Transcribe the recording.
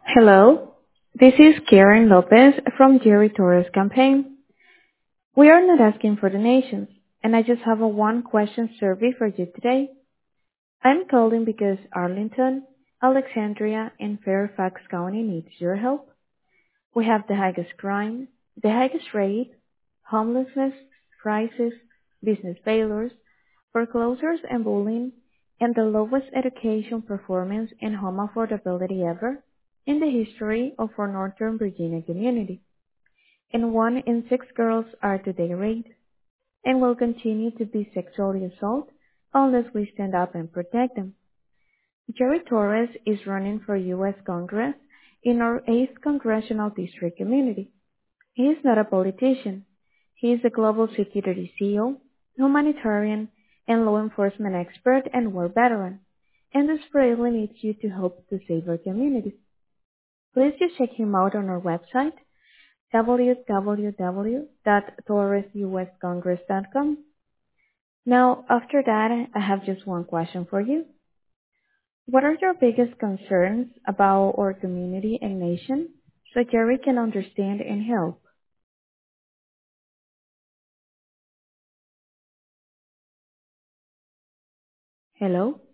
Hello, this is Karen Lopez from Jerry Torres campaign. We are not asking for donations, and I just have a one-question survey for you today. I'm calling because Arlington, Alexandria, and Fairfax County needs your help. We have the highest crime, the highest rate, homelessness, crisis, business failures, foreclosures and bullying, and the lowest education performance and home affordability ever in the history of our Northern Virginia community. And 1 in 6 girls are today raped and will continue to be sexually assaulted unless we stand up and protect them. Jerry Torres is running for U.S. Congress in our 8th Congressional District community. He is not a politician. He is a global security CEO, humanitarian, and law enforcement expert and war veteran, and desperately needs you to help to save our community. Please just check him out on our website, www.torresuscongress.com. Now, after that, I have just one question for you. What are your biggest concerns about our community and nation so Jerry can understand and help? Hello?